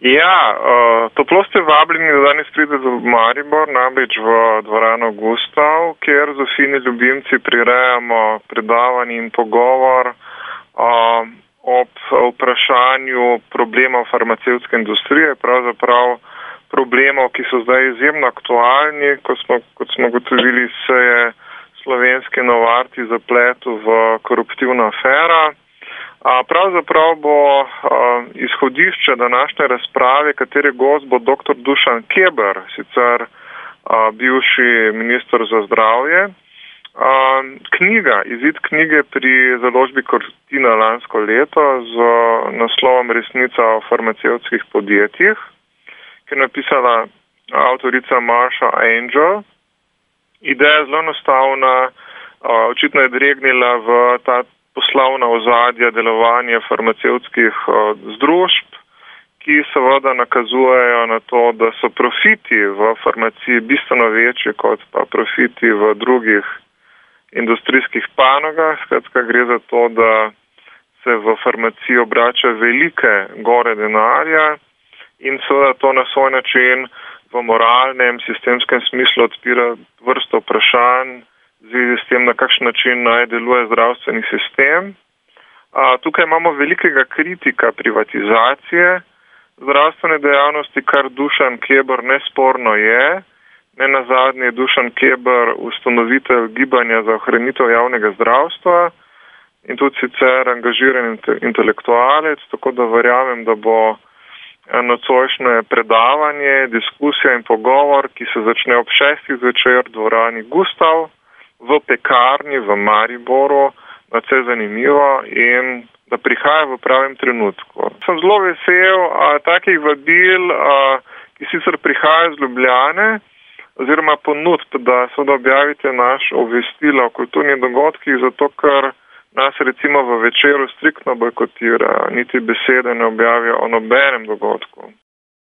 Ja, toplo ste vabljeni, da danes pridete v Maribor, namreč v dvorano Gustav, kjer z vsemi ljubimci prirejamo predavanje in pogovor ob vprašanju problemov farmacevtske industrije, pravzaprav problemov, ki so zdaj izjemno aktualni, kot smo gotovili, se je slovenski Novartis zapletel v koruptivno afero. Pravzaprav bo izhodišče današnje razprave, katere gost bo dr. Dušan Keber, sicer bivši minister za zdravje. Izid knjige pri založbi Cortina lansko leto z naslovom Resnica o farmacevtskih podjetjih, ki je napisala avtorica Marsha Angel. Ideja je zelo enostavna, očitno je dregnila v ta poslovna ozadja delovanja farmacevtskih združb, ki seveda nakazujejo na to, da so profiti v farmaciji bistveno večji kot pa profiti v drugih industrijskih panogah. Skratka, gre za to, da se v farmaciji obrača velike gore denarja in seveda to na svoj način v moralnem, sistemskem smislu odpira vrsto vprašanj v zvezi s tem, na kakšen način naj deluje zdravstveni sistem. Tukaj imamo velikega kritika privatizacije zdravstvene dejavnosti, kar Dušan Keber nesporno je. Nenazadnje je Dušan Keber ustanovitelj gibanja za ohranitev javnega zdravstva in tudi sicer angažiran intelektualec, tako da verjamem, da bo nocojšnje predavanje, diskusija in pogovor, ki se začne ob 6. zvečer v dvorani Gustav v Pekarni v Mariboru, nadvse zanimivo in da prihaja v pravem trenutku. Sem zelo vesel takih vabil, ki sicer prihajajo z Ljubljane, oziroma ponudb, da seveda objavite naš obvestilo o kulturnih dogodkih, zato ker nas recimo v Večeru striktno bojkotira, niti besede ne objavijo o nobenem dogodku.